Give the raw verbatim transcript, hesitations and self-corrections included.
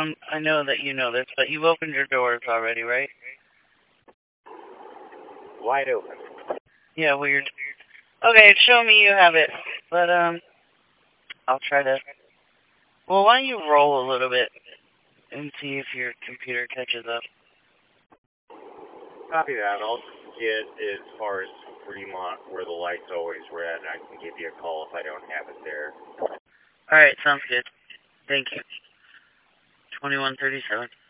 Um, I know that you know this, but you've opened your doors already, right? Wide open. Yeah, weird. Okay, show me you have it. But, um, I'll try to... Well, why don't you roll a little bit and see if your computer catches up. Copy that. I'll get as far as Fremont, where the light's always red, and I can give you a call if I don't have it there. Alright, sounds good. Thank you. twenty-one thirty-seven.